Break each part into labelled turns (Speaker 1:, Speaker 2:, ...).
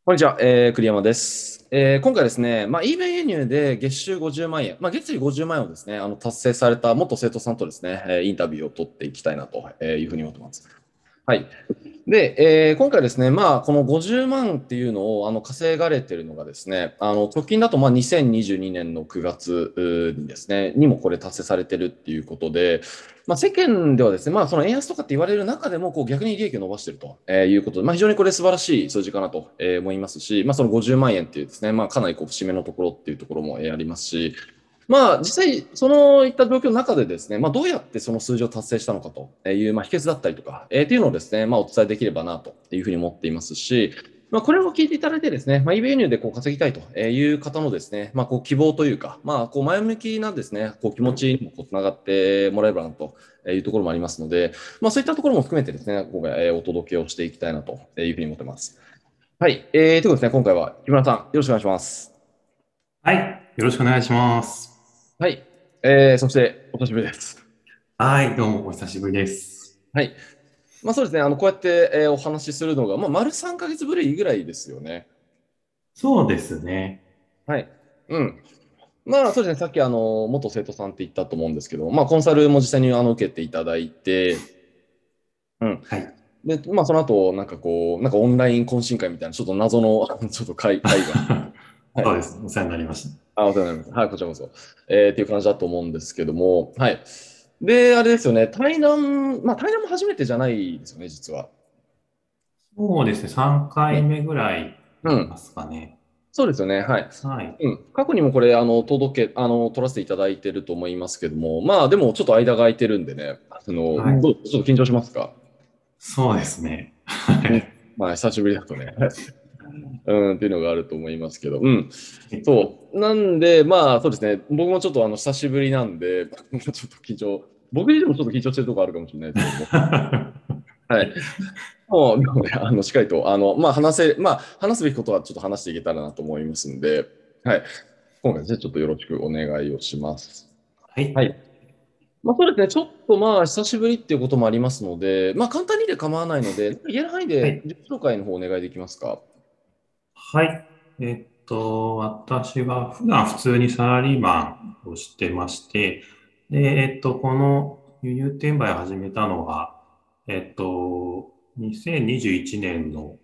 Speaker 1: こんにちは、栗山です。今回ですね、eBay 輸入で月収50万円、月利50万円をですね、達成された元生徒さんとですね、インタビューを取っていきたいなというふうに思ってます。はい。で、今回ですね、この50万っていうのを稼がれてるのがですね、直近だと2022年の9月にですね、にもこれ達成されてるっていうことで、世間ではですね、その円安とかって言われる中でも、こう逆に利益を伸ばしているということで、非常にこれ素晴らしい数字かなと思いますし、その50万円っていうですね、かなりこう節目のところっていうところもありますし、実際、そういった状況の中でですね、どうやってその数字を達成したのかという、秘訣だったりとか、っていうのをですね、お伝えできればなというふうに思っていますし、これを聞いていただいてですね、eBay 輸入でこう稼ぎたいという方のですね、こう希望というか、こう前向きなですね、こう気持ちにもこうつながってもらえればなというところもありますので、そういったところも含めてですね、今回お届けをしていきたいなというふうに思っています。はい。ということですね、今回は木村さん、よろしくお願いします。
Speaker 2: はい。よろしくお願いします。
Speaker 1: はい。そして、お久しぶりです。
Speaker 2: はい。どうもお久しぶりです。
Speaker 1: はい。そうですね。こうやって、お話しするのが、丸3ヶ月ぶりぐらいですよね。
Speaker 2: そうですね。
Speaker 1: はい。うん。そうですね。さっき、元生徒さんって言ったと思うんですけど、コンサルも実際に、受けていただいて、うん。
Speaker 2: はい。
Speaker 1: で、その後、なんかこう、なんかオンライン懇親会みたいな、ちょっと謎の、ちょっと会が。はい。
Speaker 2: そうです。お世話になりました。
Speaker 1: お世話になります。はい、こちらこそ。っていう感じだと思うんですけども、はい。で、あれですよね。対談も初めてじゃないですよね、実は。
Speaker 2: そうですね。3回
Speaker 1: ね。
Speaker 2: 目ぐらいに
Speaker 1: うん。
Speaker 2: なりますかね。
Speaker 1: そうですよね。はい。
Speaker 2: はい。
Speaker 1: うん。過去にもこれ、取らせていただいてると思いますけども、でもちょっと間が空いてるんでね、
Speaker 2: はい。
Speaker 1: ちょっと緊張しますか？
Speaker 2: そうですね。は
Speaker 1: うん。
Speaker 2: い。
Speaker 1: 久しぶりだとね、うん、っていうのがあると思いますけど、うん。
Speaker 2: え
Speaker 1: そう。なんで、そうですね。僕もちょっと久しぶりなんで、ちょっと緊張、僕自身もちょっと緊張してるところあるかもしれないですけども、はい。もう、でもね、しっかりと、話すべきことはちょっと話していけたらなと思いますんで、はい。今回ですね、ちょっとよろしくお願いをします。
Speaker 2: はい。
Speaker 1: はい。そうですね、ちょっと久しぶりっていうこともありますので、簡単にで構わないので、言える範囲で
Speaker 2: はい。
Speaker 1: 自己紹介の方お願いできますか？
Speaker 2: はい。私は普段普通にサラリーマンをしてまして、で、この輸入転売を始めたのが、2021年の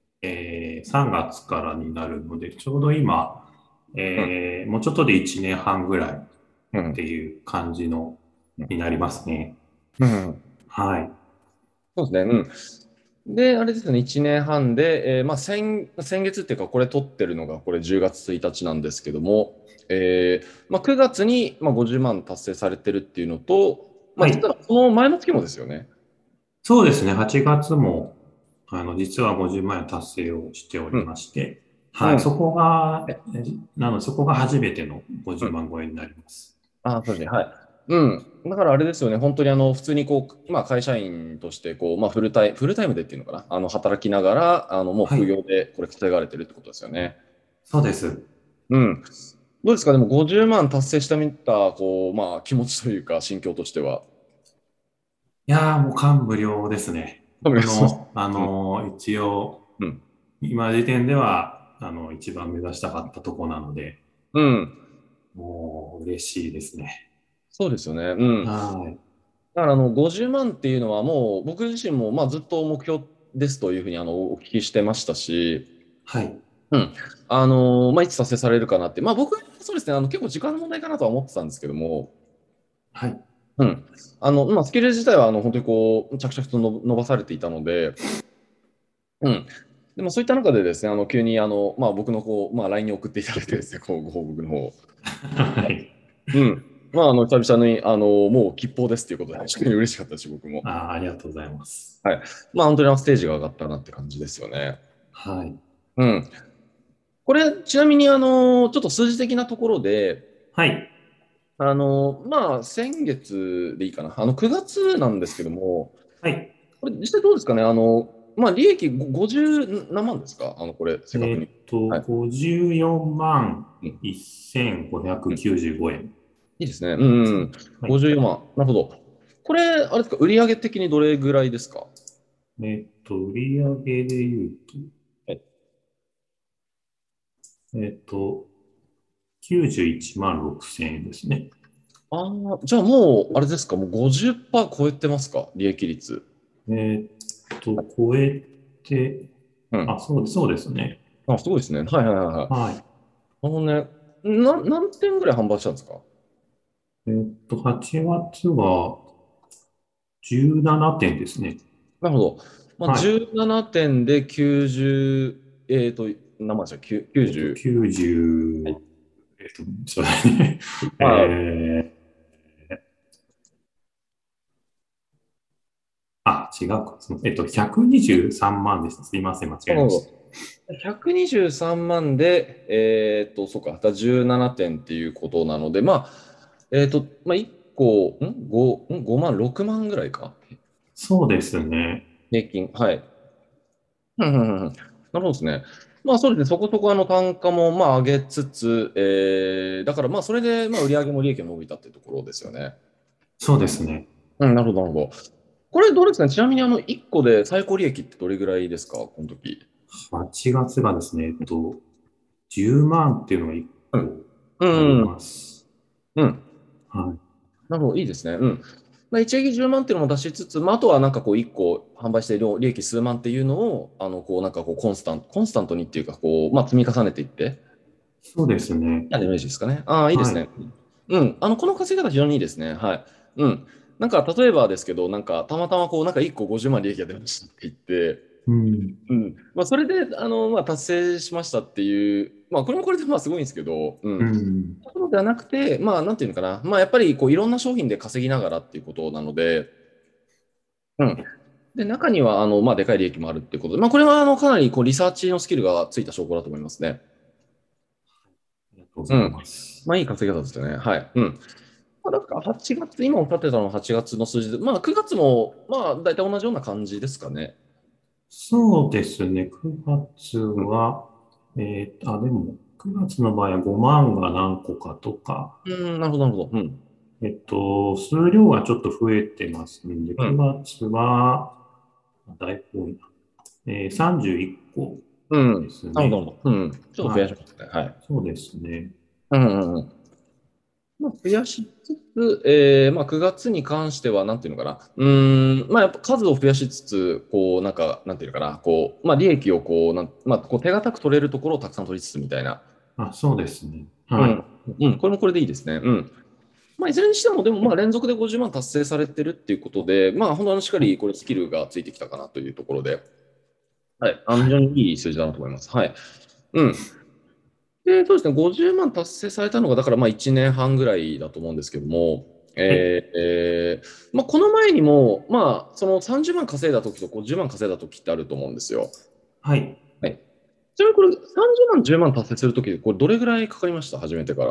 Speaker 2: 3月からになるので、ちょうど今、
Speaker 1: うん。
Speaker 2: もうちょっとで1年半ぐらいっ
Speaker 1: うん。
Speaker 2: ていう感じの、
Speaker 1: うん。
Speaker 2: になりますね。
Speaker 1: うん。
Speaker 2: はい。
Speaker 1: そうですね。うん。で、あれですね、1年半で、先月っていうか、これ撮ってるのがこれ10月1日なんですけども、9月に50万達成されてるっていうのと、実
Speaker 2: はい。
Speaker 1: はその前の月もですよね。
Speaker 2: そうですね。8月も、実は50万円達成をしており
Speaker 1: うん。
Speaker 2: まして、はい。
Speaker 1: うん。
Speaker 2: なので、そこが初めての50
Speaker 1: うん。
Speaker 2: 万超えになります。
Speaker 1: そうですね。はい。うん。だからあれですよね。本当に普通にこう、会社員としてこう、フルタイムでっていうのかな。働きながら、もう副
Speaker 2: はい。
Speaker 1: 業でこれ稼がれてるってことですよね。
Speaker 2: そうです。
Speaker 1: うん。どうですか？でも50万達成してみた、こう、気持ちというか、心境としては。
Speaker 2: いやー、もう感無量ですね。
Speaker 1: 多分そうです。
Speaker 2: 僕の、
Speaker 1: うん。
Speaker 2: 一応、
Speaker 1: うん。
Speaker 2: 今時点では、一番目指したかったとこなので、
Speaker 1: うん。
Speaker 2: もう嬉しいですね。
Speaker 1: そうですよね。うん。
Speaker 2: はい。
Speaker 1: だから50万っていうのはもう僕自身もずっと目標ですというふうにお聞きしてましたし、
Speaker 2: はい。
Speaker 1: うん。いつ達成されるかなって、僕はそうですね、結構時間の問題かなとは思ってたんですけども、
Speaker 2: はい。
Speaker 1: うん。スキル自体は本当にこう、着々と伸ばされていたので、うん。でもそういった中でですね、急に僕のこう、LINE に送っていただいてですね、こうご報告の方。
Speaker 2: はい。
Speaker 1: うん。久々に、もう吉報ですっていうことで、非常に嬉しかったし、僕も。
Speaker 2: ありがとうございます。
Speaker 1: はい。本当にステージが上がったなって感じですよね。
Speaker 2: はい。
Speaker 1: うん。これ、ちなみに、ちょっと数字的なところで、
Speaker 2: はい。
Speaker 1: 先月でいいかな。9月なんですけども、
Speaker 2: はい。
Speaker 1: これ、実際どうですかね。利益50何万ですか？これ、正確に。はい。
Speaker 2: 54万
Speaker 1: うん。うん。
Speaker 2: 1595円
Speaker 1: いいですね。うん。うん。
Speaker 2: ですね。はい。
Speaker 1: 54万。なるほど。これ、あれですか、売上的にどれぐらいですか？
Speaker 2: 売上で言うと、
Speaker 1: はい。
Speaker 2: えっと、91万6千円ですね。
Speaker 1: ああ、じゃあもう、あれですか、もう50%超えてますか、利益率。
Speaker 2: 超えて、
Speaker 1: うん。
Speaker 2: そうですね。
Speaker 1: あ、すごいですね。はいはいはいはい。
Speaker 2: はい。
Speaker 1: ね、何点ぐらい販売したんですか？
Speaker 2: 8月は17点ですね。
Speaker 1: なるほど。まあ、
Speaker 2: はい。
Speaker 1: 17点で90、何万でしたっけ？ 90。
Speaker 2: 90、そうだね。
Speaker 1: ああ、
Speaker 2: 違うか。123万でした。すいません、間違えまし
Speaker 1: なるほど。123万で、そうか、17点っていうことなので、まあ、1個、5万、6万ぐらいか、
Speaker 2: た。そうですね。
Speaker 1: 平均。はい。うんうんうんうん。なるほどですね。まあ、そうですね、そこそこ単価もまあ上げつつ、だからまあ、それでまあ売上も利益も伸びたっていうところですよね。
Speaker 2: そうですね。
Speaker 1: うん、なるほど、なるほど。これどうですかね、ちなみに1個で最高利益ってどれぐらいですか、この時。
Speaker 2: 8月がですね、10万っていうのが1
Speaker 1: うん。
Speaker 2: 個あり
Speaker 1: うん。
Speaker 2: ます。
Speaker 1: うん。
Speaker 2: はい。
Speaker 1: なるほど、いいですね。うん。まあ、一撃10万っていうのも出しつつ、まあ、あとはなんかこう1個販売して利益数万っていうのを、こうなんかこうコンスタントにっていうか、こう、まあ、積み重ねていって、
Speaker 2: そうですね。
Speaker 1: やるイメージですかね。ああ、いいですね。
Speaker 2: はい。
Speaker 1: うん。この稼ぎ方非常にいいですね。はい。うん。なんか、例えばですけど、なんか、たまたまこう、なんか1個50万利益が出ましたって言って、
Speaker 2: うん。
Speaker 1: うん。まあ、それで、まあ、達成しましたっていう、まあ、これもこれでまあすごいんですけど、う
Speaker 2: う
Speaker 1: ん。
Speaker 2: ん。
Speaker 1: そうではなくて、まあ、なんていうのかな、まあ、やっぱりこういろんな商品で稼ぎながらっていうことなので、うん。で、中には、まあ、でかい利益もあるっていうことで、まあ、これは、かなりこうリサーチのスキルがついた証拠だと思いますね。
Speaker 2: ありがとうござい
Speaker 1: うん。
Speaker 2: ます。
Speaker 1: まあ、いい稼ぎ方ですよね。はい。うん。まあ、だから8月、今おっしゃってたのは8月の数字で、まあ9月も、まあ大体同じような感じですかね。
Speaker 2: そうですね。9月
Speaker 1: うん。
Speaker 2: は、でも、9月の場合は5万が何個かとか、
Speaker 1: うん、なるほど、なるほど。うん。
Speaker 2: 数量がちょっと増えてますんで、
Speaker 1: うん。
Speaker 2: 9月は、だいぶ多いな。31個
Speaker 1: うん。
Speaker 2: ですね。
Speaker 1: なるほど、なるほど。うん。ちょっと増
Speaker 2: はい。
Speaker 1: やしますね。はい。
Speaker 2: そうですね。
Speaker 1: うんうんうん。まあ、増やしつつ、まあ、9月に関しては、なんていうのかな。まあ、やっぱ数を増やしつつ、こう、なんか、なんていうのかな。こう、まあ、利益をこう、まあ、こう手堅く取れるところをたくさん取りつつみたいな。
Speaker 2: そうですね。はい。
Speaker 1: うん。うん。これもこれでいいですね。うん。まあ、いずれにしても、でも、まあ、連続で50万達成されてるっていうことで、まあ、本当しっか
Speaker 2: はい。
Speaker 1: りこれスキルがついてきたかなというところで、はい。非常
Speaker 2: はい。
Speaker 1: にいい数字だなと思います。はい。うん。で、そうですね、50万達成されたのが、だからまあ1年半ぐらいだと思うんですけども、
Speaker 2: はい。
Speaker 1: まあ、この前にも、まあ、その30万稼いだ時と50万稼いだ時ってあると思うんですよ。
Speaker 2: はい。
Speaker 1: はい。ちなみにこれ30万、10万達成するとき、これどれぐらいかかりました始めてから。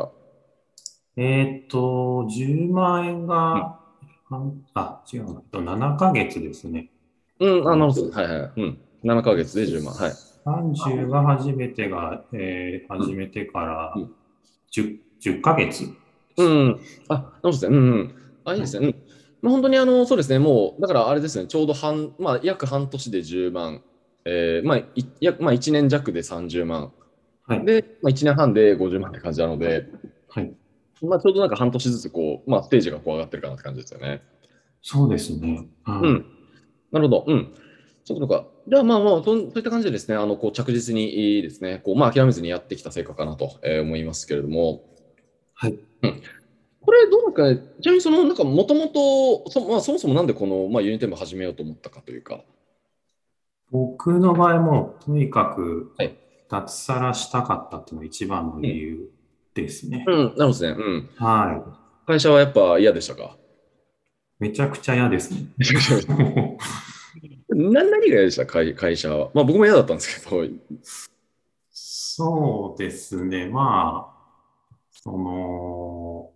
Speaker 2: 10万円
Speaker 1: うん。
Speaker 2: が、違うな。7ヶ月ですね。
Speaker 1: うん、なる
Speaker 2: と、
Speaker 1: ほど。はいはい。うん。7ヶ月で10万。はい。
Speaker 2: 30が始めてから
Speaker 1: うん。
Speaker 2: 10ヶ月で
Speaker 1: う
Speaker 2: す。
Speaker 1: ん。そうですね。うんうん。いい
Speaker 2: はい。
Speaker 1: ですね。うん。まあ、本当にそうですね。もう、だからあれですね。ちょうどまあ、約半年で10万。まあ、まあ、1年弱で30万。
Speaker 2: はい。
Speaker 1: で、まあ、1年半で50万って感じなので、
Speaker 2: はい。
Speaker 1: まあ、ちょうどなんか半年ずつこう、まあ、ステージがこう上がってるかなって感じですよね。
Speaker 2: そうですね。は
Speaker 1: うん。なるほど。うん。そういうことか。じゃあ、まあまあ、そういった感じでですね、こう着実にですね、こう、まあ、諦めずにやってきた成果かなと思いますけれども、
Speaker 2: い。
Speaker 1: うん。これ、どうなんですかね、ちなみに、なんか、もともと、まあ、そもそもなんでこの、まあ、ユニテーマ始めようと思ったかというか。
Speaker 2: 僕の場合も、とにかく
Speaker 1: はい。
Speaker 2: 脱サラしたかったっていうのが一番の
Speaker 1: うん。
Speaker 2: 理由ですね。
Speaker 1: うん、なるほどですね。うん。
Speaker 2: はい。
Speaker 1: 会社はやっぱ嫌でしたか？
Speaker 2: めちゃくちゃ嫌ですね。
Speaker 1: めちゃくちゃ嫌でした。何が嫌でした会社は。まあ僕も嫌だったんですけど。
Speaker 2: そうですね。まあ、その、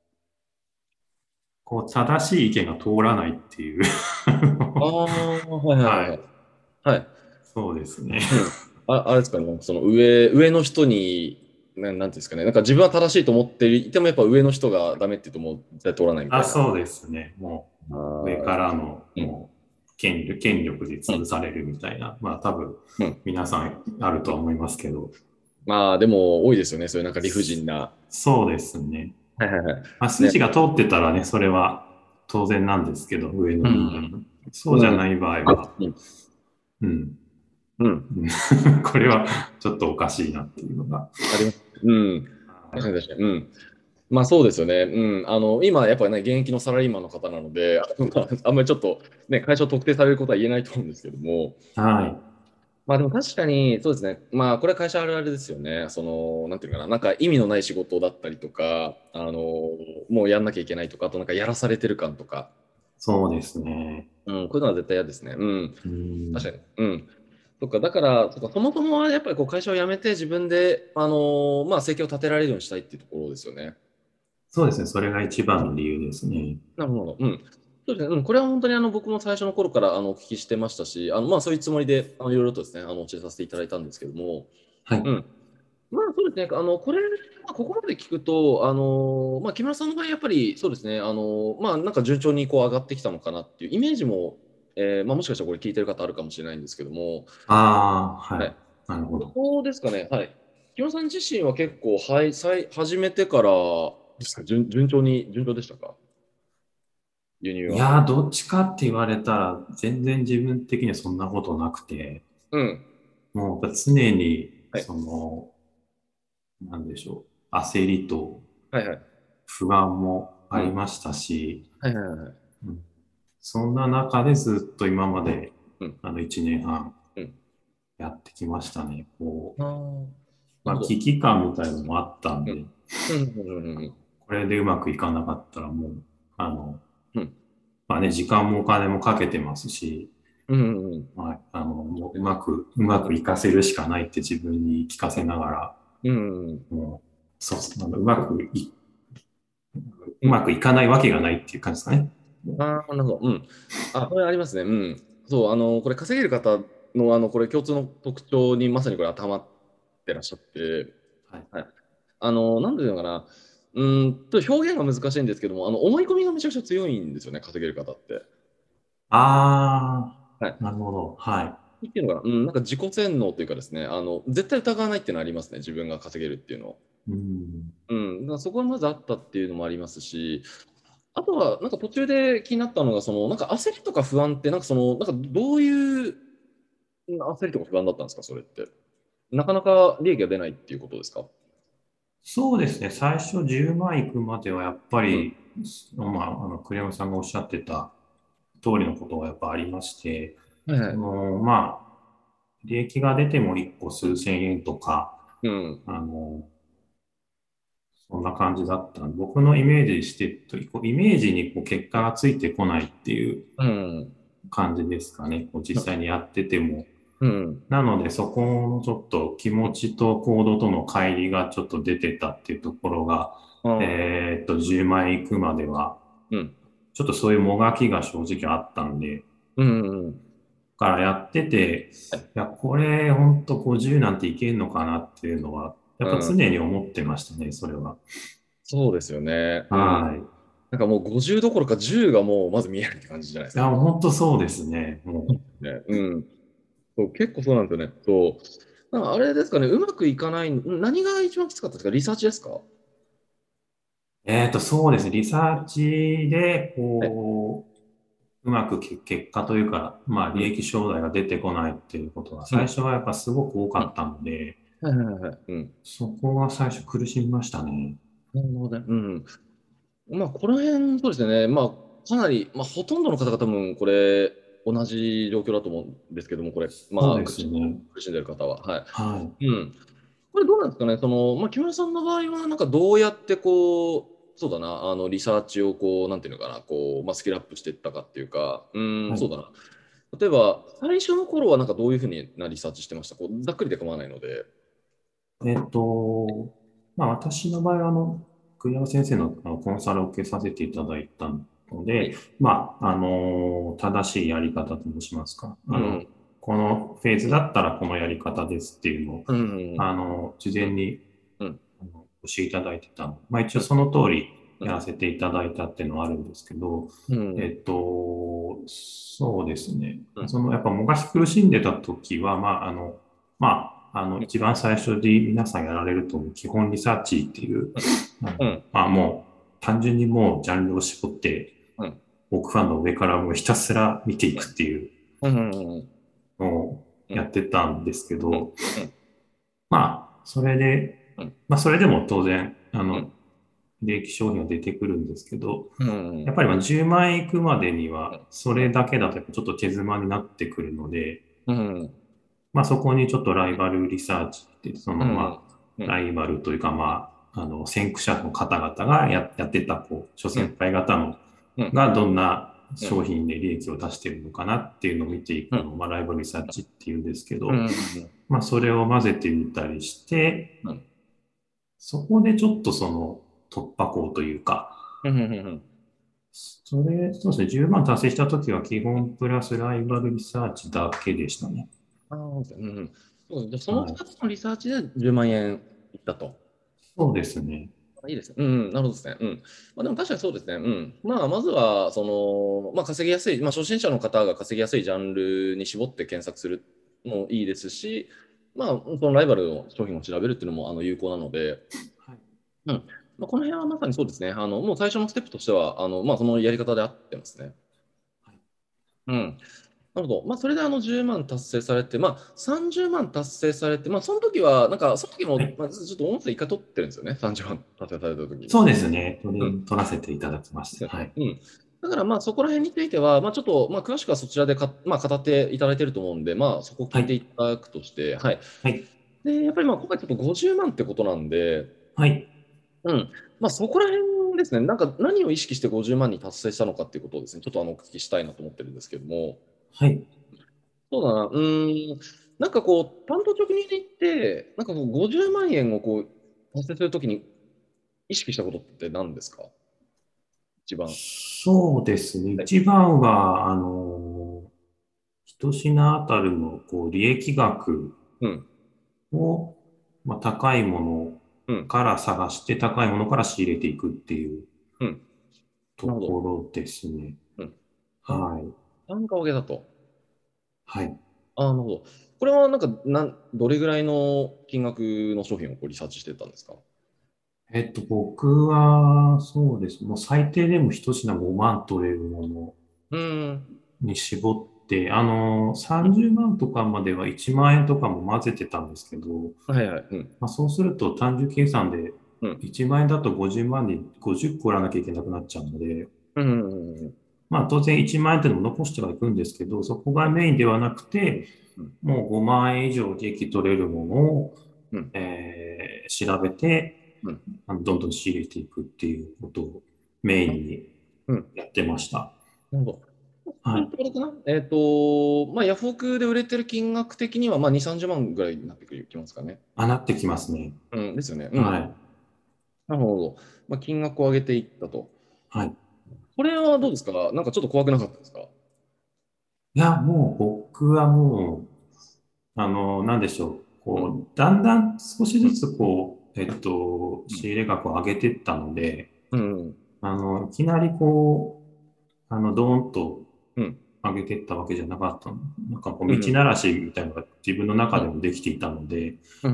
Speaker 2: 正しい意見が通らないっていう
Speaker 1: ああ、はいはいはいはい。
Speaker 2: はい。
Speaker 1: はい。
Speaker 2: そうですね。
Speaker 1: うん。あれですかね、なんかその上の人に、なんていうんですかね、なんか自分は正しいと思っていても、やっぱ上の人がダメって言うともう絶対通らないみたいな。
Speaker 2: そうですね。も
Speaker 1: あ
Speaker 2: う、上
Speaker 1: あ、
Speaker 2: からの、
Speaker 1: うん。
Speaker 2: もう、権力で
Speaker 1: うん。
Speaker 2: 潰されるみたいな、まあ多分、
Speaker 1: うん。
Speaker 2: 皆さんあるとは思いますけど、
Speaker 1: まあ、でも多いですよね。そういうなんか理不尽な。
Speaker 2: そうですね。
Speaker 1: はいはいはい。
Speaker 2: まあ、筋
Speaker 1: ね。
Speaker 2: が通ってたらね、それは当然なんですけど、上の
Speaker 1: う
Speaker 2: 人間。
Speaker 1: ん。
Speaker 2: そうじゃ
Speaker 1: うん。
Speaker 2: ない場合は、
Speaker 1: うん。
Speaker 2: うん、
Speaker 1: うん。
Speaker 2: うんこれはちょっとおかしいなっていうのが。
Speaker 1: あります。うん。
Speaker 2: はい。
Speaker 1: 確かに確かに。うん。まあそうですよね。うん。今、やっぱりね、現役のサラリーマンの方なので、あんまりちょっとね、会社を特定されることは言えないと思うんですけども、
Speaker 2: はい。
Speaker 1: まあでも確かに、そうですね。まあこれは会社あるあるですよね。なんていうかな、なんか意味のない仕事だったりとか、もうやんなきゃいけないとか、あとなんかやらされてる感とか、
Speaker 2: そうですね。
Speaker 1: うん、こういうのは絶対嫌ですね。うん。
Speaker 2: うん。
Speaker 1: 確かに。うん。そっか、だから、そっか、そもそもはやっぱりこう会社を辞めて自分で、まあ生計を立てられるようにしたいっていうところですよね。
Speaker 2: そうですね。それが一番の理由ですね。
Speaker 1: なるほど。うん。そうですね。うん。これは本当に僕も最初の頃からお聞きしてましたし、まあそういうつもりでいろいろとですね、教えさせていただいたんですけども、
Speaker 2: はい。
Speaker 1: うん。まあそうですね。これ、まあ、ここまで聞くと、まあ木村さんの場合、やっぱりそうですね、まあなんか順調にこう上がってきたのかなっていうイメージも、まあもしかしたらこれ聞いてる方あるかもしれないんですけども、
Speaker 2: ああ、はい。
Speaker 1: はい。
Speaker 2: なるほど。
Speaker 1: そうですかね。はい。木村さん自身は結構、はい、始めてからですか、順調でしたか、輸入は。
Speaker 2: いやー、どっちかって言われたら、全然自分的にはそんなことなくて、
Speaker 1: うん。
Speaker 2: もうやっぱ常に、
Speaker 1: はい。
Speaker 2: なんでしょう、焦りと
Speaker 1: はいはい。
Speaker 2: 不安もあ
Speaker 1: うん。
Speaker 2: りましたし、
Speaker 1: はいはいはい。
Speaker 2: うん、そんな中でずっと今まで、
Speaker 1: うん。
Speaker 2: 1年半
Speaker 1: うん。
Speaker 2: やってきましたね。こう、
Speaker 1: ああ、な
Speaker 2: まあ、
Speaker 1: るほど。
Speaker 2: 危機感みたいなのもあったん
Speaker 1: うん。
Speaker 2: で、
Speaker 1: うん。うん。うん。
Speaker 2: これでうまくいかなかったらもう、あの、
Speaker 1: うん。
Speaker 2: まあね、時間もお金もかけてますし、
Speaker 1: うん。うん。
Speaker 2: はい、もううまく活かせるしかないって自分に聞かせながら、
Speaker 1: うん。
Speaker 2: もう、そう、
Speaker 1: うん。
Speaker 2: うまくいかないわけがないっていう感じですかね。
Speaker 1: ああ、なるほど。うん。あ、これありますね。うん。そう、これ稼げる方の、これ共通の特徴にまさにこれ当てはまってらっしゃって、
Speaker 2: はい。
Speaker 1: はい。なんていうのかな。表現が難しいんですけども、思い込みがめちゃくちゃ強いんですよね、稼げる方って。
Speaker 2: あ
Speaker 1: はい。
Speaker 2: あ、なるほど。は
Speaker 1: っていうのかな。うん、なんか自己洗脳というかですね、絶対疑わないっていうのはありますね、自分が稼げるっていうのを。
Speaker 2: い。うん。
Speaker 1: うん。だからそこはまずあったっていうのもありますし、あとは、なんか途中で気になったのが、なんか焦りとか不安って、なんかなんかどういう焦りとか不安だったんですか、それって。なかなか利益が出ないっていうことですか？
Speaker 2: そうですね。最初10万いくまではやっぱ
Speaker 1: うん。
Speaker 2: り、まあ、栗山さんがおっしゃってた通りのことがやっぱありまして、
Speaker 1: はいはい。
Speaker 2: まあ、利益が出ても1個数千円とか、
Speaker 1: うん。
Speaker 2: あの、そんな感じだったんで、僕のイメージしてと、こうイメージにこう結果がついてこないっていう
Speaker 1: うん。
Speaker 2: 感じですかね。こう実際にやってても。
Speaker 1: うん。
Speaker 2: なので、そこのちょっと気持ちと行動との乖離がちょっと出てたっていうところが、
Speaker 1: ああ。
Speaker 2: 10万円いくまでは、
Speaker 1: うん。
Speaker 2: ちょっとそういうもがきが正直あったんで、
Speaker 1: うん。うん。
Speaker 2: からやってて、
Speaker 1: はい。
Speaker 2: いや、これ本当50なんていけんのかなっていうのは、やっぱ常
Speaker 1: うん。
Speaker 2: に思ってましたね、それは。
Speaker 1: そうですよね。うん。
Speaker 2: はい。い
Speaker 1: なんかもう50どころか10がもうまず見えるって感じじゃないですか。
Speaker 2: や、本当そうですね。も
Speaker 1: ね。うん。そう、結構そうなんですよね。そう。なんかあれですかね、うまくいかない、何が一番きつかったですか？リサーチですか？
Speaker 2: そうですね。リサーチで、
Speaker 1: はい。
Speaker 2: うまく結果というか、まあ、
Speaker 1: うん。
Speaker 2: 利益承諾が出てこないっていうことが
Speaker 1: うん。
Speaker 2: 最初はやっぱすごく多
Speaker 1: うん。
Speaker 2: かったので、
Speaker 1: はいはいはいはい。うん。
Speaker 2: そこが最初苦しみましたね。
Speaker 1: なるほどね。うん。まあ、この辺、そうですね。まあ、かなり、まあ、ほとんどの方が多分、これ、同じ状況だと思うんですけども、これ、
Speaker 2: そうで
Speaker 1: まあ、
Speaker 2: すね。
Speaker 1: 苦しんでる方は。は
Speaker 2: はい。
Speaker 1: い。うん。これどうなんですかね、まあ、木村さんの場合は、なんかどうやってこう、そうだな、リサーチをこう、なんていうのかな、こう、まあ、スキルアップしていったかっていうか、
Speaker 2: はい。
Speaker 1: そうだな。例えば、最初の頃はなんかどういうふうになリサーチしてました？こうざっくりで構わないので。
Speaker 2: えっと、まあ、私の場合は、栗山先生のコンサルを受けさせていただいたので、
Speaker 1: はい。
Speaker 2: まあ、正しいやり方と申しますか。
Speaker 1: うん。
Speaker 2: このフェーズだったらこのやり方ですっていうのを、
Speaker 1: うん。
Speaker 2: 事
Speaker 1: うん。
Speaker 2: 前に
Speaker 1: うん。
Speaker 2: 教えていただいてたの。まあ、一
Speaker 1: うん。
Speaker 2: 応その通り
Speaker 1: うん。
Speaker 2: やらせていただいたっていうのはあるんですけど、
Speaker 1: うん。
Speaker 2: そうですね。
Speaker 1: うん。
Speaker 2: やっぱもがき苦しんでた時は、まあ、 一番最初で皆さんやられると思う基本リサーチっていう、
Speaker 1: うん。
Speaker 2: もう単純にもうジャンルを絞って、
Speaker 1: うん。
Speaker 2: 僕ファンの上からもうひたすら見ていくっていう
Speaker 1: うん。うん。うん。
Speaker 2: のを
Speaker 1: うん。
Speaker 2: やってたんですけ
Speaker 1: うん。
Speaker 2: ど、
Speaker 1: うん。
Speaker 2: それで、
Speaker 1: うん。
Speaker 2: それでも当然、
Speaker 1: うん。
Speaker 2: 利益商品は出てくるんですけど、
Speaker 1: うん。
Speaker 2: やっぱり10万円いくまでには、そ
Speaker 1: うん。
Speaker 2: れだけだとちょっと手詰まになってくるので、
Speaker 1: うん。
Speaker 2: そこにちょっとライバルリサーチって、
Speaker 1: うん。うん。
Speaker 2: ライバルというか、先駆者の方々がやってた、諸
Speaker 1: うん。
Speaker 2: 先輩方の、
Speaker 1: うん。
Speaker 2: がどんな
Speaker 1: うん。
Speaker 2: 商品で利益を出しているのかなっていうのを見てい
Speaker 1: うん。
Speaker 2: くのを、ライバルリサーチっていうんですけ
Speaker 1: うん。
Speaker 2: ど、
Speaker 1: うん。
Speaker 2: それを混ぜてみたりして、
Speaker 1: うん。
Speaker 2: そこでちょっとその突破口というか、
Speaker 1: うん。うん。うん。
Speaker 2: そうですね、10万達成したときは基本プラスライバルリサーチだけでしたね。
Speaker 1: ああ、そうですね。うん。そうで、その2
Speaker 2: はい。
Speaker 1: つのリサーチで10万円いったと。
Speaker 2: そうですね。
Speaker 1: いいですね。うん、なるほどですね。うん。でも確かにそうですね。うん。まずは、稼ぎやすい、初心者の方が稼ぎやすいジャンルに絞って検索するのもいいですし、そのライバルの商品を調べるっていうのも有効なので、
Speaker 2: はい。
Speaker 1: うん。この辺はまさにそうですね。もう最初のステップとしては、そのやり方で合ってますね。
Speaker 2: はい。
Speaker 1: うん。なるほど。それで10万達成されて、30万達成されて、その時は、その時も、
Speaker 2: はい。
Speaker 1: ちょっと音声一回取ってるんですよね。30万達成された時に。
Speaker 2: そうですね。
Speaker 1: うん。
Speaker 2: 取らせていただきました。はい。
Speaker 1: うん。だからそこら辺については、ちょっと詳しくはそちらで語っていただいていると思うんで、そこを聞いてい
Speaker 2: はい。
Speaker 1: ただくとして、はい。
Speaker 2: はい。
Speaker 1: で、やっぱり今回ちょっと50万ってことなんで、
Speaker 2: はい。
Speaker 1: うん。そこら辺ですね、何を意識して50万に達成したのかっていうことをですね、ちょっとお聞きしたいなと思ってるんですけども、
Speaker 2: はい。
Speaker 1: そうだな、単刀直入に言って、50万円を達成するときに意識したことって何ですか？一番。
Speaker 2: そうですね。
Speaker 1: はい。
Speaker 2: 一番は、一品あたるの、利益額
Speaker 1: うん。
Speaker 2: を、高いもの
Speaker 1: うん。
Speaker 2: から探して、高いものから仕入れていくっていう
Speaker 1: うん。
Speaker 2: と
Speaker 1: なるほど。
Speaker 2: ころですね。
Speaker 1: うん。単
Speaker 2: はい。
Speaker 1: 単価上げだと。
Speaker 2: はい。
Speaker 1: なるほど。これはどれぐらいの金額の商品をリサーチしてたんですか？
Speaker 2: 僕は、そうです。もう最低でも一品5万取れるもの
Speaker 1: うーん。
Speaker 2: に絞って、
Speaker 1: うん。
Speaker 2: 30万とかまでは1万円とかも混ぜてたんですけど、
Speaker 1: はいはい。うん。
Speaker 2: そうすると単純計算で
Speaker 1: うん。
Speaker 2: 1万円だと50万に50個売らなきゃいけなくなっちゃうので、
Speaker 1: うん。うん。
Speaker 2: 当然1万円っていうのも残してはいくんですけど、そこがメインではなくて、
Speaker 1: うん。
Speaker 2: もう5万円以上利益取れるものを、
Speaker 1: うん。
Speaker 2: 調べて、
Speaker 1: うん。
Speaker 2: どんどん仕入れていくっていうことをメインに
Speaker 1: うん。
Speaker 2: やってました。
Speaker 1: なるほど。
Speaker 2: はい。
Speaker 1: 本当あれかなヤフオクで売れてる金額的には、2、30万ぐらいになってきますかね。
Speaker 2: なってきますね。
Speaker 1: うん、ですよね。うん。
Speaker 2: はい。
Speaker 1: なるほど。金額を上げていったと。
Speaker 2: はい。
Speaker 1: これはどうですか？ちょっと怖くなかったですか？
Speaker 2: いや、もう僕はもう、なんでしょう。
Speaker 1: うん。
Speaker 2: だんだん少し
Speaker 1: うん。
Speaker 2: ずつ
Speaker 1: うん。
Speaker 2: 仕入れ額を上げていったので、
Speaker 1: うん。
Speaker 2: いきなりドーンと
Speaker 1: うん。
Speaker 2: 上げていったわけじゃなかったの。なんか
Speaker 1: うん。
Speaker 2: 道ならしみたいなのが自分の中で
Speaker 1: うん。
Speaker 2: もできていたので、
Speaker 1: うん。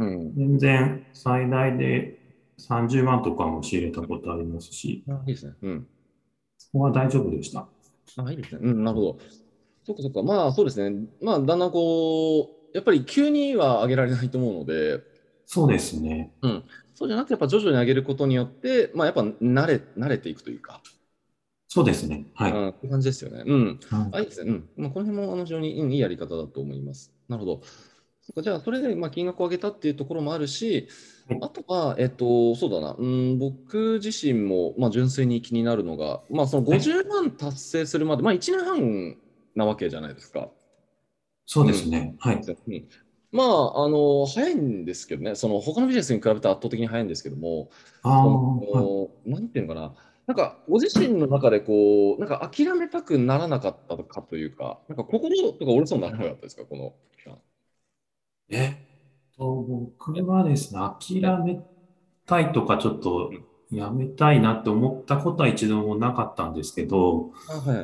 Speaker 2: 全然最大で30万とかも仕入れたことありますし、
Speaker 1: いいですね。うん。
Speaker 2: そこは大丈夫でした。
Speaker 1: いいですね。うん、なるほど。そっかそっか。そうですね。だんだんやっぱり急には上げられないと思うので、
Speaker 2: そうですね。
Speaker 1: うん。そうじゃなくて、やっぱ徐々に上げることによって、やっぱ慣れていくというか、
Speaker 2: そうですね。はい。
Speaker 1: って感じですよね。うん。
Speaker 2: はい。
Speaker 1: いいですね。うん。この辺も非常にいいやり方だと思います。なるほど。そっか、じゃあ、それで金額を上げたっていうところもあるし、
Speaker 2: はい。
Speaker 1: あとは、そうだな、僕自身も、純粋に気になるのが、その
Speaker 2: はい。
Speaker 1: 50万達成するまで、1年半なわけじゃないですか。
Speaker 2: そう
Speaker 1: うん。
Speaker 2: ですね。はい。
Speaker 1: うん。早いんですけどね、その他のビジネスに比べて圧倒的に早いんですけども、
Speaker 2: ああ、
Speaker 1: そ
Speaker 2: はい。
Speaker 1: なんていうのかな、ご自身の中で諦めたくならなかったかというか、心とか折れそうにならなかったですか、この期間。
Speaker 2: え僕
Speaker 1: え
Speaker 2: はですね、諦
Speaker 1: え
Speaker 2: めたいとか、ちょっと
Speaker 1: うん。
Speaker 2: やめたいなって思ったことは一度もなかったんですけど、
Speaker 1: はい。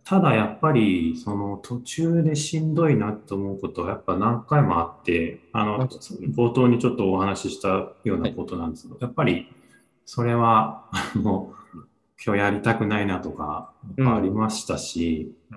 Speaker 2: ただやっぱり、その途中でしんどいなと思うことはやっぱ何回もあって、
Speaker 1: あ、
Speaker 2: 冒頭にちょっとお話ししたような
Speaker 1: はい。
Speaker 2: ことなんですけど、やっぱりそれは、今日やりたくないなとか、やっぱあり
Speaker 1: うん。
Speaker 2: ましたし、
Speaker 1: うん。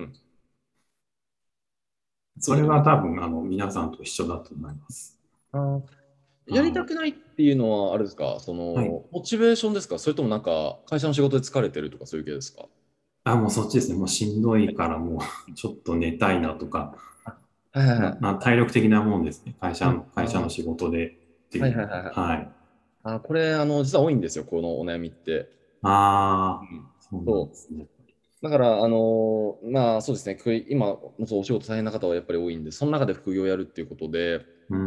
Speaker 1: そうですよね。
Speaker 2: それは多分、皆さんと一緒だと思います。
Speaker 1: あー、やり
Speaker 2: はい。
Speaker 1: たくないっていうのは、あれですか、そ
Speaker 2: はい。
Speaker 1: の、モチベーションですか、それともなんか、会社の仕事で疲れてるとかそういう系ですか？
Speaker 2: あ、もうそっちですね。もうしんどい
Speaker 1: はい。
Speaker 2: からもうちょっと寝たいなとか、
Speaker 1: あ、はいはいはい。
Speaker 2: 体力的なもんですね。会社の
Speaker 1: あ、
Speaker 2: 仕事でって
Speaker 1: はい
Speaker 2: いうのは。
Speaker 1: はいはいはい。
Speaker 2: はい。
Speaker 1: これ、実は多いんですよ、このお悩みって。う
Speaker 2: ああ、
Speaker 1: ん。
Speaker 2: そうなん
Speaker 1: そう。
Speaker 2: ですね。
Speaker 1: だから、まあそうですね、今、そうお仕事大変な方はやっぱり多いんで、その中で副業をやるっていうことで、
Speaker 2: うん。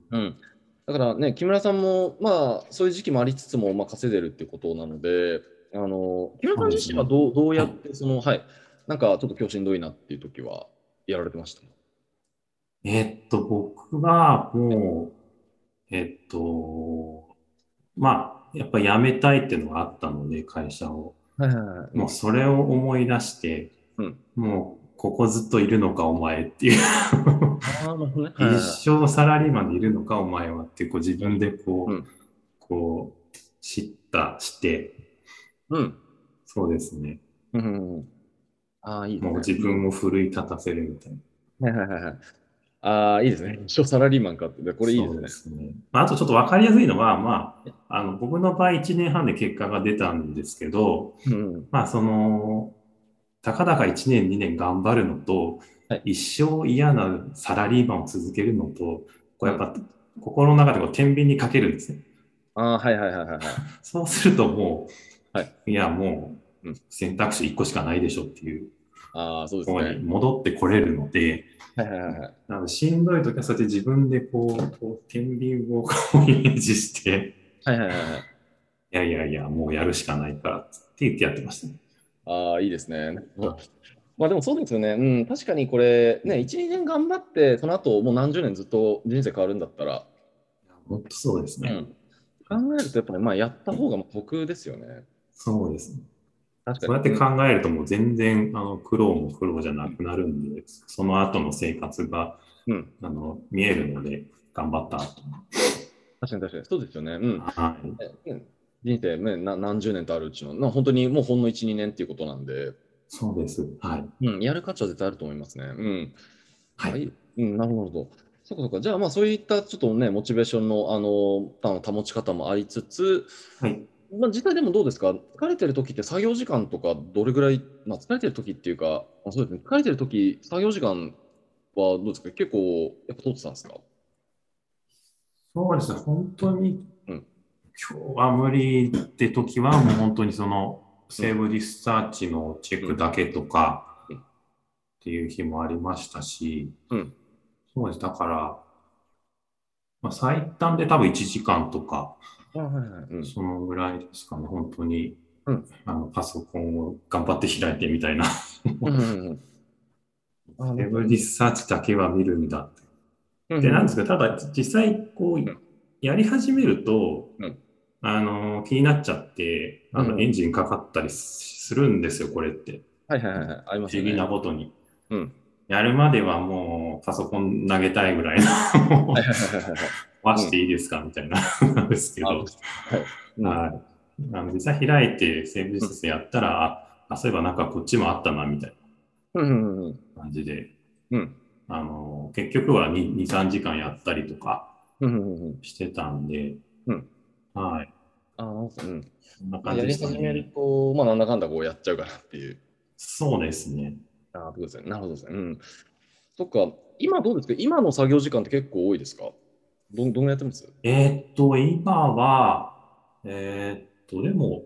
Speaker 1: うん。だからね、木村さんも、まあそういう時期もありつつも、まあ稼いでるっていうことなので、木村さん自身は
Speaker 2: そうですね。
Speaker 1: どう
Speaker 2: はい。
Speaker 1: やって、はい、なんかちょっと今日しんどいなっていう時はやられてました？
Speaker 2: 僕はもう、やっぱ辞めたいっていうのがあったので、会社を。
Speaker 1: はいはいはい。う
Speaker 2: もう
Speaker 1: ん。
Speaker 2: それを思い出して、
Speaker 1: うん。
Speaker 2: もうここずっといるのかお前っていう
Speaker 1: ああ、なるほどね。はい
Speaker 2: 一
Speaker 1: はいは
Speaker 2: 生サラリーマンでいるのかお前はってこう自
Speaker 1: い。
Speaker 2: 分で
Speaker 1: うん。
Speaker 2: して、
Speaker 1: うん。
Speaker 2: そうですね。
Speaker 1: うん。うん。ああ、いいですね。
Speaker 2: もう自
Speaker 1: うん。
Speaker 2: 分を奮い立たせるみたいな。
Speaker 1: はいはいはいはい。ああ、いいですね。一応サラリーマンかって、でこれいいで
Speaker 2: そうで
Speaker 1: すね。
Speaker 2: すね。あとちょっとわかりやすいのは、僕の場合1年半で結果が出たんですけど、
Speaker 1: うん。
Speaker 2: その、たかだか1年2年頑張るのと、
Speaker 1: はい。
Speaker 2: 一生嫌なサラリーマンを続けるのと、こう
Speaker 1: うん。
Speaker 2: やっぱ心の中でこう天秤にかけるんですね。
Speaker 1: ああ、はいはいはいはいはい。
Speaker 2: そうするとも
Speaker 1: はい。
Speaker 2: う、いやもう
Speaker 1: うん。
Speaker 2: 選択肢1個しかないでしょっていう
Speaker 1: ああ、そうです
Speaker 2: 方に
Speaker 1: ね。
Speaker 2: 戻ってこれるので、
Speaker 1: はいはいはいはい。
Speaker 2: なのでしんどい時はそうやって自分で天秤をこうイメージして、
Speaker 1: はいはいはいはい。
Speaker 2: いやいやいや、もうやるしかないからって言ってやってましたね。
Speaker 1: ああ、いいですね。まあでもそうですよね。うん、確かにこれ、ね、1、2年頑張って、その後もう何十年ずっと人生変わるんだったら、
Speaker 2: 本当そうですね。
Speaker 1: うん、考えるとやっぱりまあやった方がまあ得ですよね。
Speaker 2: そうですね。
Speaker 1: 確かに。
Speaker 2: そうやって
Speaker 1: うん。
Speaker 2: 考えるともう全然苦労も苦労じゃな
Speaker 1: うん。
Speaker 2: くなるんで、その後の生活が
Speaker 1: うん。
Speaker 2: 見えるので頑張ったと。
Speaker 1: 確かに確かに。そうですよね。うん。
Speaker 2: はい。
Speaker 1: うん、人生、ね、何十年とあるうちの、本当にもうほんの1、2年っていうことなんで、
Speaker 2: そうです。はい。
Speaker 1: うん、やる価値は絶対あると思いますね。うん。あ、
Speaker 2: はい。
Speaker 1: いい。うん、なるほど。そうかそうか。じゃあまあそういったちょっとね、モチベーションの、保ち方もありつつ、
Speaker 2: はい。
Speaker 1: まあ、実際でもどうですか、疲れてる時って作業時間とかどれぐらい、まあ、疲れてる時っていうか、そうですね、疲れてる時、作業時間はどうですか、結構やっぱ通ってたんですか？
Speaker 2: そうですね。本当に
Speaker 1: うん、
Speaker 2: 今日は無理って時はもう本当にその
Speaker 1: うん、
Speaker 2: セーブリサーチのチェッ
Speaker 1: うん、
Speaker 2: クだけとか
Speaker 1: うん、
Speaker 2: っていう日もありましたし、
Speaker 1: うん。
Speaker 2: そうです。だから、最短で多分1時間とか、
Speaker 1: あ、はいはい、うん、
Speaker 2: そのぐらいですかね。本当に、
Speaker 1: うん、
Speaker 2: パソコンを頑張って開いてみたいな。
Speaker 1: うん、うん、うん。あ、な
Speaker 2: セー
Speaker 1: るほど。
Speaker 2: ブリサーチだけは見るんだって。
Speaker 1: うん、うん、うん、
Speaker 2: でなんですけど、ただ実際やり始めると、
Speaker 1: うん、
Speaker 2: 気になっちゃって、
Speaker 1: うん。
Speaker 2: エンジンかかったりするんですよ、これって。
Speaker 1: はいはいはいはい、あります
Speaker 2: 不思議な
Speaker 1: よね。
Speaker 2: ことに。
Speaker 1: うん。
Speaker 2: やるまではもうパソコン投げたいぐらいの
Speaker 1: はいはいはいはいはい。
Speaker 2: 壊して
Speaker 1: うん。
Speaker 2: いいですかみたいななんですけ
Speaker 1: あ、
Speaker 2: ど、
Speaker 1: はい。うん。
Speaker 2: はい。実際開いてセーブリ
Speaker 1: うん。
Speaker 2: スやったら、そういえばなんかこっちもあったな、みたい
Speaker 1: うん。うん。
Speaker 2: な感じで、
Speaker 1: うん。
Speaker 2: 結局は2、3時間やったりとか
Speaker 1: うん。うん。
Speaker 2: してたんで、
Speaker 1: うん。
Speaker 2: はい。
Speaker 1: あ、うん。まあ、
Speaker 2: こんな感じで
Speaker 1: やり始める
Speaker 2: したね。
Speaker 1: と、まあ、なんだかんだこうやっちゃうかなっていう。
Speaker 2: そうですね。
Speaker 1: あ、そうですね。なるほどですね。うん。そっか。今どうですか、今の作業時間って結構多いですか？どんぐらいやってます？
Speaker 2: 今は、でも、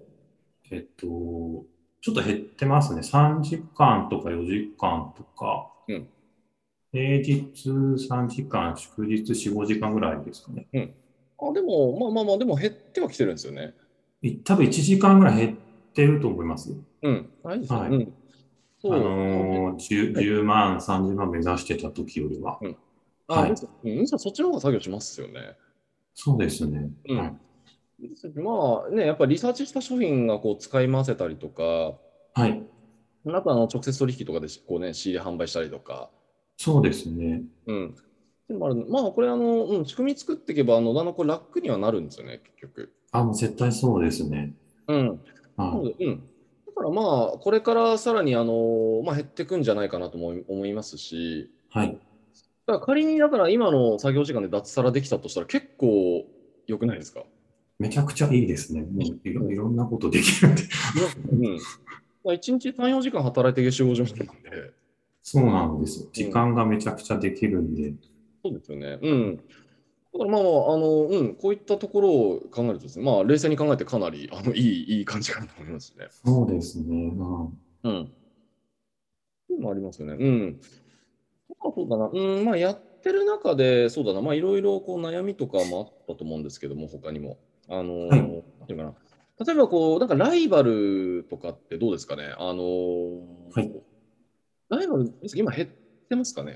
Speaker 2: ちょっと減ってますね。3時間とか4時間とか、
Speaker 1: うん。
Speaker 2: 平日3時間、祝日4、5時間ぐらいですかね。
Speaker 1: うん。あ、でも、まあまあまあ、でも減ってはきてるんですよね。
Speaker 2: 多分1時間ぐらい減ってると思います。
Speaker 1: うん。あ、いいですね。
Speaker 2: はい。
Speaker 1: うん。そう。はい。
Speaker 2: 10万、30万目指してた時よりは。
Speaker 1: うん。あ、
Speaker 2: はい。
Speaker 1: です。うん。そっちの方が作業しますよね。
Speaker 2: そうですね。
Speaker 1: うん。
Speaker 2: はい。
Speaker 1: まあね、やっぱりリサーチした商品がこう使い回せたりとか、
Speaker 2: はい。
Speaker 1: あとは直接取引とかでこう、ね、仕入れ販売したりとか、
Speaker 2: そうですね。
Speaker 1: うん。でもあるまあ、これ仕組み作っていけば、だんだんこう楽にはなるんですよね、結局。
Speaker 2: もう絶対そうですね。
Speaker 1: うん。な
Speaker 2: は
Speaker 1: ので、うん。だからまあ、これからさらに減っていくんじゃないかなと思いますし、
Speaker 2: い。はい。
Speaker 1: だから仮にだから今の作業時間で脱サラできたとしたら結構良くないですか？
Speaker 2: めちゃくちゃいいですね。もうい
Speaker 1: うん。
Speaker 2: ろんなことできるんで。
Speaker 1: いますね。うん。まあ、1日3、4時間働いて月収50万なんで、
Speaker 2: そうなんですよ。時
Speaker 1: うん。
Speaker 2: 間がめちゃくちゃできるんで。
Speaker 1: そうですよね。うん。だからまあ、こういったところを考えるとですね、まあ、冷静に考えてかなり、いい感じかなと思いますね。
Speaker 2: そうですね。うん。
Speaker 1: うん。そういうのもありますよね。うん。あ、そうだな。まあ、やってる中で、そうだな。まあ、いろいろこう悩みとかもあったと思うんですけども、他にも。
Speaker 2: はい。
Speaker 1: なんていうかな。例えば、こう、なんかライバルとかってどうですかね。
Speaker 2: はい。
Speaker 1: ライバル、今減ってますかね。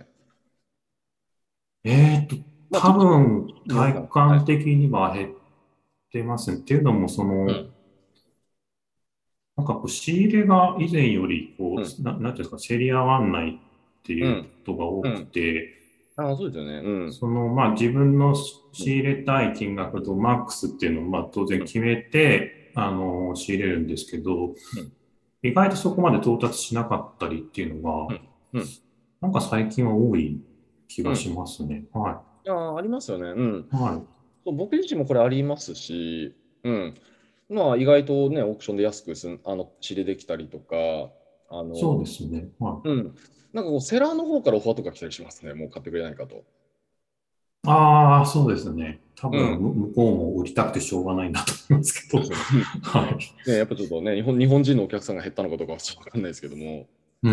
Speaker 2: えーっと、
Speaker 1: まあ、ちょ
Speaker 2: 多
Speaker 1: っと、
Speaker 2: 分、
Speaker 1: によるかな。
Speaker 2: 体
Speaker 1: はい。
Speaker 2: 感的には減ってますね。っていうのも、
Speaker 1: うん。
Speaker 2: なんかこう、仕入れが以前より、
Speaker 1: うん。
Speaker 2: なんていうんですか、競り合わないっていう
Speaker 1: うん。
Speaker 2: ことが多く
Speaker 1: うん。
Speaker 2: て、
Speaker 1: ああ、そうですよね。うん。
Speaker 2: まあ自分の
Speaker 1: うん。
Speaker 2: 仕入れたい金額とマックスっていうのを、まあ当然
Speaker 1: うん。
Speaker 2: 決めて、仕入れるんですけど、
Speaker 1: うん。
Speaker 2: 意外とそこまで到達しなかったりっていうのが、
Speaker 1: うん。うん。
Speaker 2: なんか最近は多い気がし
Speaker 1: うん。
Speaker 2: ますね。は
Speaker 1: いやー、ありますよね。うん。
Speaker 2: い。はい。
Speaker 1: そう僕自身もこれありますし、うん。まあ、意外とね、オークションで安く仕入れできたりとか、
Speaker 2: そうですね。はい。
Speaker 1: うん。なんかこう、セラーの方からオファーとか来たりしますね。もう買ってくれないかと。
Speaker 2: ああ、そうですね。多
Speaker 1: うん。
Speaker 2: 分、向こうも売りたくてしょうがないんだと思いますけど。
Speaker 1: そうですよね。うん。
Speaker 2: はい。
Speaker 1: ね、やっぱちょっとね、日本人のお客さんが減ったのかどうかはちょっとわかんないですけども。
Speaker 2: うん。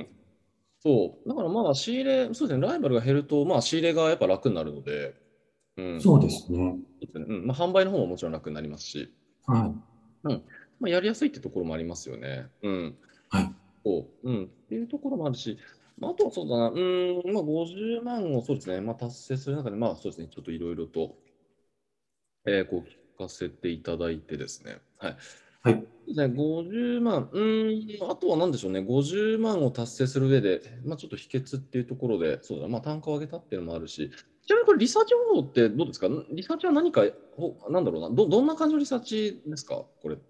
Speaker 1: うん。そう。だからまあ、仕入れ、そうですね、ライバルが減ると、まあ、仕入れがやっぱ楽になるので、うん。
Speaker 2: そうですね。
Speaker 1: そうですね。うん。まあ、販売の方ももちろん楽になりますし、
Speaker 2: はい。
Speaker 1: うん。まあ、やりやすいってところもありますよね。うん。
Speaker 2: はい。
Speaker 1: そう、うん。っていうところもあるし、まあ、あとはそうだな、まあ、50万をそうですね、まあ、達成する中で、まあ、そうですね、ちょっといろいろと、こう、聞かせていただいてですね、はい。
Speaker 2: はい。
Speaker 1: そうですね、50万、あとは何でしょうね、50万を達成する上で、まあ、ちょっと秘訣っていうところで、そうだな、まあ、単価を上げたっていうのもあるし、ちなみにこれ、リサーチ方法ってどうですか？リサーチは何か、なんだろうな、どんな感じのリサーチですかこれって。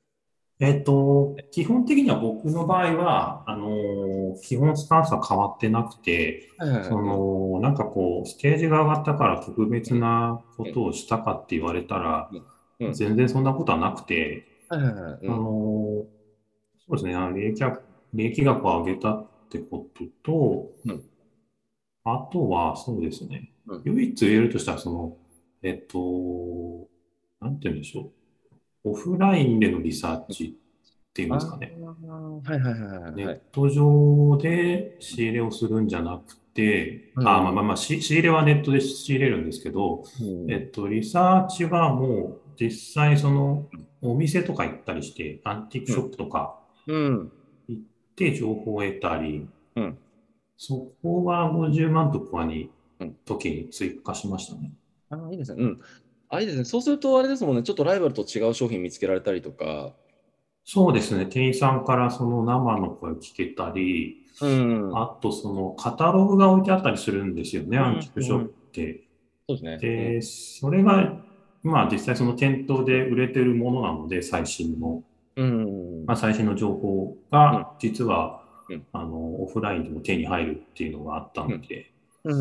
Speaker 2: 基本的には僕の場合は、基本スタンスは変わってなくて、
Speaker 1: はいはいはい。うん。
Speaker 2: なんかこう、ステージが上がったから特別
Speaker 1: うん。
Speaker 2: なこ
Speaker 1: うん。
Speaker 2: とをしたかって言われたら、
Speaker 1: うん。うん。
Speaker 2: 全然そんなことはなくて、
Speaker 1: はいはいはい。う
Speaker 2: あ
Speaker 1: ん。
Speaker 2: の、そうですね、利益額を上げたってことと、
Speaker 1: うん。
Speaker 2: あとは、そうですね、
Speaker 1: うん。
Speaker 2: 唯一言えるとしたら、なんて言うんでしょう。オフラインでのリサーチっていうん
Speaker 1: ああ
Speaker 2: ですかね。
Speaker 1: ー、はいはいはいはい
Speaker 2: ネッ
Speaker 1: はい。
Speaker 2: ト上で仕入れをするんじゃなくて、
Speaker 1: うん。
Speaker 2: 仕入れはネットで仕入れるんですけど、
Speaker 1: うん。
Speaker 2: リサーチはもう実際お店とか行ったりして、アンティークショッ
Speaker 1: うん。
Speaker 2: プとか
Speaker 1: うん。
Speaker 2: 行って情報を得たり、
Speaker 1: うん。
Speaker 2: そこは50万とかに、
Speaker 1: うん。
Speaker 2: 時に追加しましたね。
Speaker 1: ああ、いいですね。うん。あ、いいですね。そうすると、あれですもんね。ちょっとライバルと違う商品見つけられたりとか。
Speaker 2: そうですね。店員さんからその生の声聞けたり、
Speaker 1: うん。うん。
Speaker 2: あとそのカタログが置いてあったりするんですよね、アンティークショップ
Speaker 1: うん。
Speaker 2: って。
Speaker 1: そうですね。うん。
Speaker 2: で、それが、まあ実際その店頭で売れてるものなので、
Speaker 1: うん。
Speaker 2: 最新の情報
Speaker 1: うん。
Speaker 2: が実は、
Speaker 1: うん。
Speaker 2: オフラインでも手に入るっていうのがあった
Speaker 1: うん。
Speaker 2: ので、
Speaker 1: うん。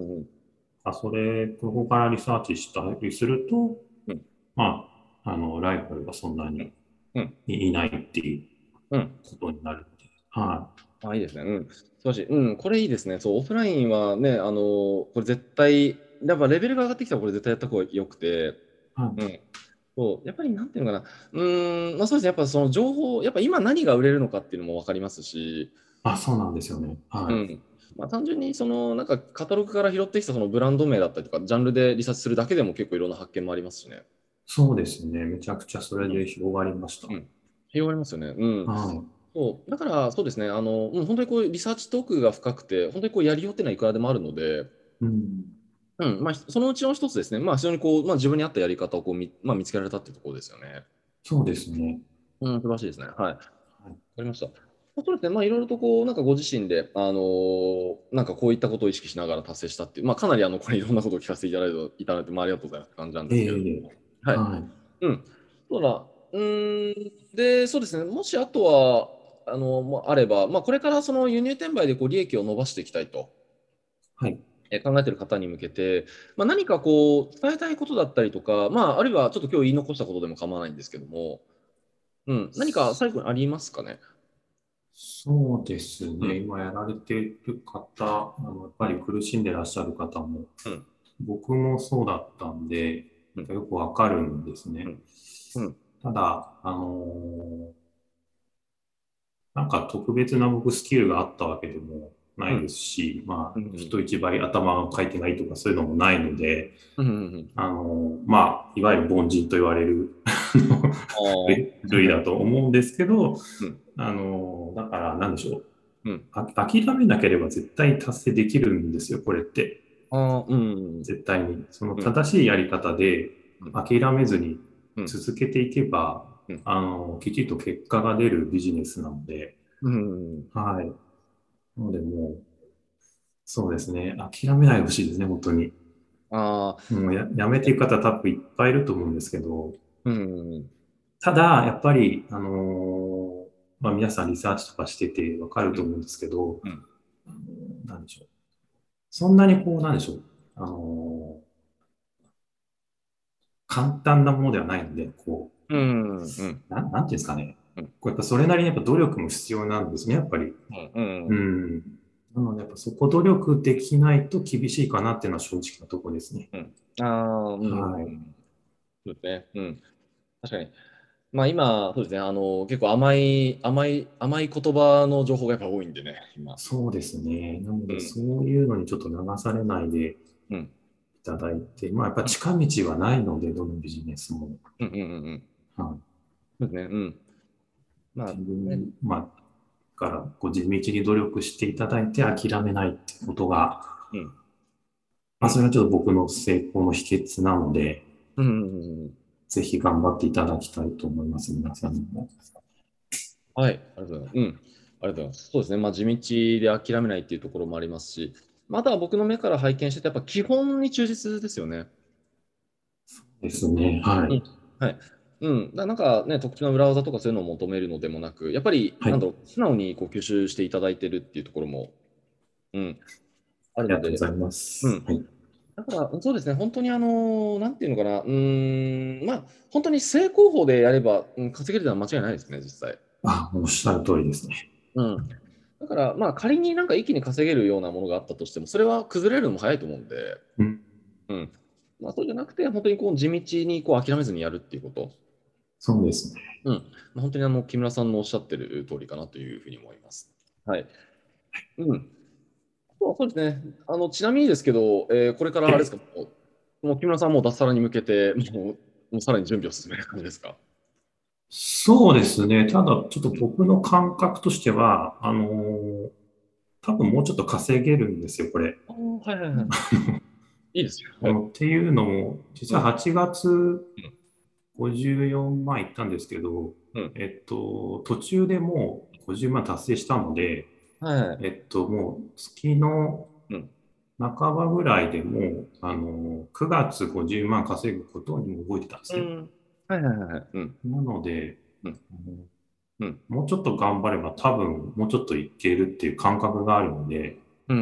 Speaker 1: うん。
Speaker 2: ここからリサーチしたりすると、
Speaker 1: うん。
Speaker 2: まライバルがそんなに
Speaker 1: うん。
Speaker 2: いないっていう
Speaker 1: うん。
Speaker 2: ことになるので、は
Speaker 1: あ、いいですね。うん。素晴らしい。うん。これいいですね。そう、オフラインはね、これ絶対、やっぱレベルが上がってきたらこれ絶対やった方が良くて、
Speaker 2: い。はい。
Speaker 1: うん。そう、やっぱりなんていうのかな。まあそうですね。やっぱその情報、やっぱ今何が売れるのかっていうのも分かりますし、
Speaker 2: そうなんですよね。はい。
Speaker 1: うん。まあ単純にその、なんかカタログから拾ってきたそのブランド名だったりとか、ジャンルでリサーチするだけでも結構いろんな発見もありますしね。
Speaker 2: そうですね。めちゃくちゃそれで
Speaker 1: うん。
Speaker 2: 広がりました。
Speaker 1: うん。広がりますよね。うん。
Speaker 2: は
Speaker 1: そう。だから、そうですね。本当にこういうリサーチトークが深くて、本当にこうやりようっていうのはいくらでもあるので、
Speaker 2: い。うん。
Speaker 1: うん。まあ、そのうちの一つですね。まあ、非常にこう、まあ、自分に合ったやり方をこう見つけられたっていうところですよね。
Speaker 2: そうですね。
Speaker 1: うん、素晴らしいですね。はい。わか
Speaker 2: はい。
Speaker 1: りました。 そうですね、まあ、いろいろとこう、なんかご自身で、なんかこういったことを意識しながら達成したっていう、まあ、かなりこれいろんなことを聞かせていただいて、まあ、ありがとうございますって感じなんですけれど
Speaker 2: ええ、
Speaker 1: も。はい。
Speaker 2: はい。
Speaker 1: うん。そうだ。で、そうですね、もしあとは、あれば、まあ、これからその輸入転売でこう利益を伸ばしていきたいと。
Speaker 2: はい。
Speaker 1: 考えている方に向けて、まあ、何かこう伝えたいことだったりとか、まあ、あるいはちょっと今日言い残したことでも構わないんですけども、何か最後にありますかね。
Speaker 2: そうですね。
Speaker 1: うん、
Speaker 2: 今やられている方、やっぱり苦しんでらっしゃる方も、
Speaker 1: うん、
Speaker 2: 僕もそうだったんで、
Speaker 1: うん、
Speaker 2: よくわかるんですね。
Speaker 1: うん、うん、
Speaker 2: ただ、なんか特別な僕スキルがあったわけでもないで
Speaker 1: うん、
Speaker 2: すし、まあ、
Speaker 1: うん、
Speaker 2: 人一倍頭が書いてないとかそういうのもないので、
Speaker 1: うん、うん、うん、
Speaker 2: まあ、いわゆる凡人と言われる
Speaker 1: ああ、は
Speaker 2: 類だ
Speaker 1: いはい。
Speaker 2: と思うんですけど、
Speaker 1: うん、
Speaker 2: だからなんでしょう。
Speaker 1: うん、
Speaker 2: 諦めなければ絶対達成できるんですよ、これって。
Speaker 1: ああ、うん、
Speaker 2: 絶対に。その
Speaker 1: うん、
Speaker 2: 正しいやり方で
Speaker 1: うん、
Speaker 2: 諦めずに
Speaker 1: うん、
Speaker 2: 続けていけば、
Speaker 1: うん、
Speaker 2: きちっと結果が出るビジネスなので、
Speaker 1: うん、
Speaker 2: はい。なのでもう、そうですね。諦めないでほしいですね、本当に。
Speaker 1: ああ、
Speaker 2: もうやめていく方多分いっぱいいると思うんですけど、
Speaker 1: うん、
Speaker 2: ただ、やっぱり、まあ、皆さんリサーチとかしててわかる
Speaker 1: うん、
Speaker 2: と思うんですけど、
Speaker 1: うん、
Speaker 2: なんでしょう。そんなにこう、なんでしょう。あのー簡単なものではないので、こ
Speaker 1: うん、うん、
Speaker 2: なんていうんですかね。
Speaker 1: うん、
Speaker 2: こうやっぱそれなりにやっぱ努力も必要なんですね、やっぱり。
Speaker 1: うん、
Speaker 2: うん。なので、やっぱそこ努力できないと厳しいかなっていうのは正直なところですね。
Speaker 1: うん、ああ、うん、
Speaker 2: はい。
Speaker 1: うん、そうですね。うん。確かに。まあ今、そうですね。結構甘い言葉の情報がやっぱ多いんでね、今。
Speaker 2: そうですね。なので、
Speaker 1: うん。
Speaker 2: そういうのにちょっと流されないでい
Speaker 1: うん。
Speaker 2: ただいて、まあ、やっぱ近道はないので、どのビジネスも。
Speaker 1: うん。うん。うん。うん。
Speaker 2: はい。っ
Speaker 1: そうですね。うん。ま
Speaker 2: て
Speaker 1: あ、ね。
Speaker 2: いう、まあ、からこう地道に努力していただいて諦めないってことが、
Speaker 1: うん。う
Speaker 2: まあ、それ
Speaker 1: ん。
Speaker 2: はちょっと僕の成功の秘訣なので、
Speaker 1: うん。うん。うん。
Speaker 2: ぜひ頑張っていただきたいと思います、皆さんにも。
Speaker 1: はい。ありがとうございます。うん。ありがとうございます。そうですね。まあ地道で諦めないっていうところもありますし、または僕の目から拝見してて、やっぱ基本に忠実ですよね。
Speaker 2: ですね。はい。
Speaker 1: うん。はい。うん。なんかね、特殊な裏技とかそういうのを求めるのでもなく、やっぱり、
Speaker 2: はい。あ
Speaker 1: 素直にこう吸収していただいてるっていうところも、うん、あるので、
Speaker 2: りがとうございます。
Speaker 1: うん。
Speaker 2: はい。
Speaker 1: だから、そうですね、本当になんていうのかな、まあ、本当に正攻法でやれば、稼げるのは間違いないですね、実際。
Speaker 2: おっしゃる通りですね。
Speaker 1: うん。だから、まあ、仮になんか一気に稼げるようなものがあったとしても、それは崩れるのも早いと思うんで、
Speaker 2: うん。
Speaker 1: うん。まあ、そうじゃなくて、本当にこう地道にこう諦めずにやるっていうこと。
Speaker 2: そうですね。
Speaker 1: うん。まあ、本当に木村さんのおっしゃってる通りかなというふうに思います。はい。うん。そうですね。ちなみにですけど、これからあれですか、もう木村さんはもう脱サラに向けて、もうさらに準備を進める感じですか？
Speaker 2: そうですね。ただ、ちょっと僕の感覚としては、多分もうちょっと稼げるんですよ、これ。
Speaker 1: ああ、はいはいはい。いいですよ。はい。
Speaker 2: っていうのも、実は
Speaker 1: うん。
Speaker 2: 8月
Speaker 1: うん。
Speaker 2: 54万いったんですけど、
Speaker 1: うん。
Speaker 2: 途中でもう50万達成したので、
Speaker 1: はい。
Speaker 2: もう月の
Speaker 1: うん。
Speaker 2: 半ばぐらいでもう、9月50万稼ぐことにも動いてたんですね。
Speaker 1: うん。はいはいはいはい。うん。
Speaker 2: なので、
Speaker 1: うん。
Speaker 2: あの
Speaker 1: うん。
Speaker 2: もうちょっと頑張れば多分もうちょっといけるっていう感覚があるので、
Speaker 1: うん。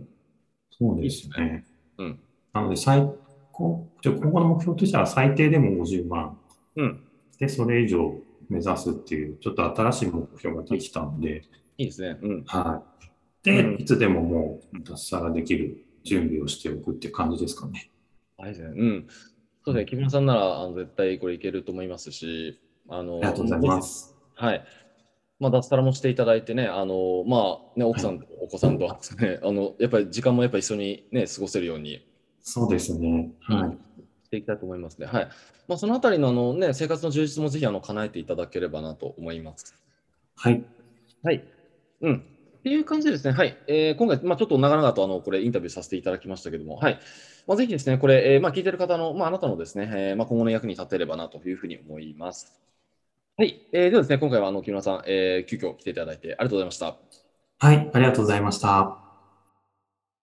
Speaker 2: そうで
Speaker 1: いいですね。
Speaker 2: すね。
Speaker 1: うん。
Speaker 2: なので今後の目標としては最低でも50万。
Speaker 1: うん。
Speaker 2: で、それ以上目指すっていう、ちょっと新しい目標が
Speaker 1: うん。
Speaker 2: できたので、
Speaker 1: いいですね。うん。
Speaker 2: はい。で、
Speaker 1: うん。
Speaker 2: いつでももう
Speaker 1: うん。
Speaker 2: 脱サラできる準備をしておくっていう感じですかね。
Speaker 1: あいいですね。うん。そうですね。
Speaker 2: はい。
Speaker 1: 木村さんなら、絶対これいけると思いますし、
Speaker 2: ありがとうござい
Speaker 1: ぜひ、
Speaker 2: ます。
Speaker 1: はい。まあ、脱サラもしていただいてね、まあ、ね、奥
Speaker 2: はい。
Speaker 1: さんとお子さんと、ね、やっぱり時間もやっぱり一緒にね、過ごせるように、
Speaker 2: そうですね。
Speaker 1: うん、
Speaker 2: はい。
Speaker 1: していきたいと思いますね。はい。まあ、そのあたりのね、生活の充実もぜひ叶えていただければなと思います。
Speaker 2: はい。
Speaker 1: はい。うん。っていう感じでですね、はい。今回、まあ、ちょっと長々とこれインタビューさせていただきましたけども、はい。まあ、ぜひですね、これ、まあ、聞いてる方の、まあ、あなたのですね、まあ、今後の役に立てればなというふうに思います。 はい。ではですね、今回は木村さん、急遽来ていただいてありがとうございました。
Speaker 2: はい、ありがとうございました。